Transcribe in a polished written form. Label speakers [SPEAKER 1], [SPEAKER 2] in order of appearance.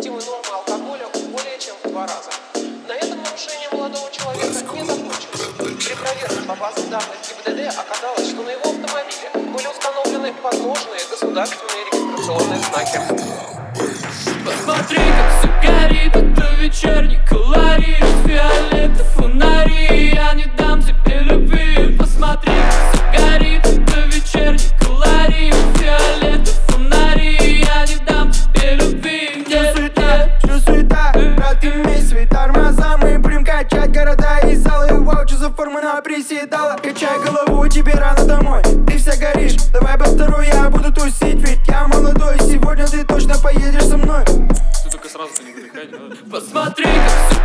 [SPEAKER 1] допустимой нормы алкоголя более чем в 2 раза. На этом нарушение молодого человека не закончилось. При проверке по базам данных ГИБДД оказалось, что на его автомобиле были установлены подложные государственные регистрационные знаки.
[SPEAKER 2] Посмотри, как все горит, это вечерний колорит. Фиолетовый фонари, я не дам тебе любви. Посмотри, как все горит, это вечерний колорит. Фиолетовый фонари, я не дам тебе любви.
[SPEAKER 3] Что суета, брат, имей свои тормоза. Мы будем качать города и залы. Вау, что за форма на приседала. Качай голову, тебе рано домой. Ты вся горишь, давай по второй, я буду тусить. Ведь я молодой, сегодня ты точно поедешь со мной.
[SPEAKER 2] Ты только сразу не выдыхай, да? Посмотри, как все